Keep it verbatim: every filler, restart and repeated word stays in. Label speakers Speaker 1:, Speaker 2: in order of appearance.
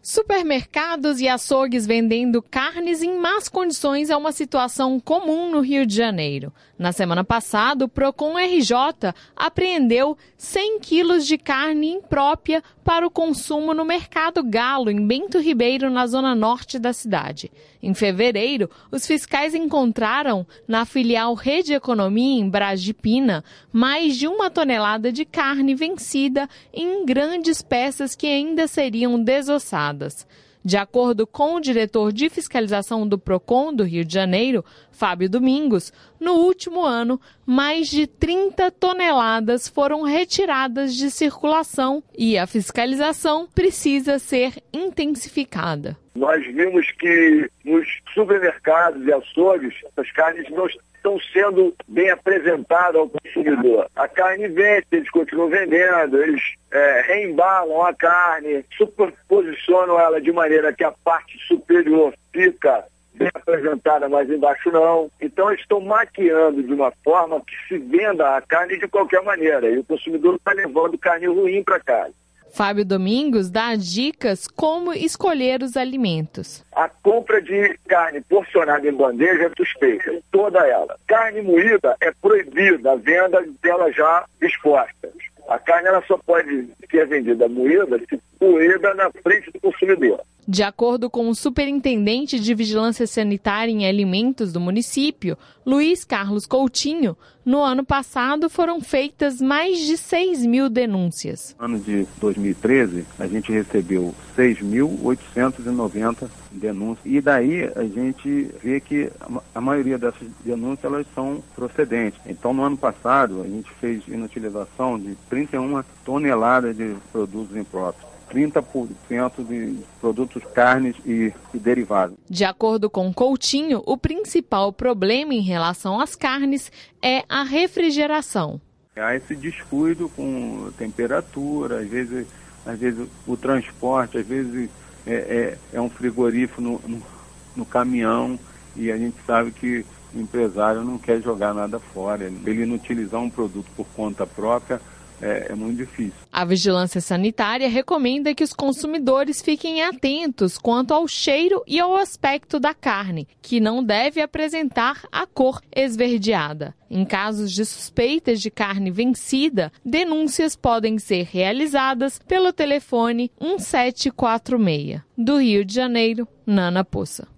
Speaker 1: Supermercados e açougues vendendo carnes em más condições é uma situação comum no Rio de Janeiro. Na semana passada, o Procon R J apreendeu cem quilos de carne imprópria para o consumo no Mercado Galo, em Bento Ribeiro, na zona norte da cidade. Em fevereiro, os fiscais encontraram, na filial Rede Economia, em Braz de Pina, mais de uma tonelada de carne vencida em grandes peças que ainda seriam desossadas. De acordo com o diretor de fiscalização do Procon do Rio de Janeiro, Fábio Domingos, no último ano, mais de trinta toneladas foram retiradas de circulação e a fiscalização precisa ser intensificada.
Speaker 2: Nós vimos que nos supermercados e açougues as carnes não estão sendo bem apresentadas ao consumidor. A carne vende, eles continuam vendendo, eles é, reembalam a carne, superposicionam ela de maneira que a parte superior fica bem apresentada, mas embaixo não. Então eles estão maquiando de uma forma que se venda a carne de qualquer maneira e o consumidor está levando carne ruim para casa.
Speaker 1: Fábio Domingos dá dicas como escolher os alimentos.
Speaker 2: A compra de carne porcionada em bandeja é suspeita, toda ela. Carne moída é proibida a venda dela já exposta. A carne ela só pode ser vendida moída se moída na frente do consumidor.
Speaker 1: De acordo com o superintendente de Vigilância Sanitária em Alimentos do município, Luiz Carlos Coutinho, no ano passado foram feitas mais de seis mil denúncias.
Speaker 3: No ano de dois mil e treze, a gente recebeu seis mil oitocentas e noventa denúncias e daí a gente vê que a maioria dessas denúncias elas são procedentes. Então, no ano passado, a gente fez inutilização de trinta e uma toneladas de produtos impróprios. trinta por cento de produtos carnes e, e derivados.
Speaker 1: De acordo com Coutinho, o principal problema em relação às carnes é a refrigeração.
Speaker 3: Há esse descuido com temperatura, às vezes, às vezes o transporte, às vezes é, é, é um frigorífico no, no, no caminhão e a gente sabe que o empresário não quer jogar nada fora. Ele inutilizar um produto por conta própria É, é muito difícil.
Speaker 1: A Vigilância Sanitária recomenda que os consumidores fiquem atentos quanto ao cheiro e ao aspecto da carne, que não deve apresentar a cor esverdeada. Em casos de suspeitas de carne vencida, denúncias podem ser realizadas pelo telefone um sete quatro seis. Do Rio de Janeiro, Nana Poça.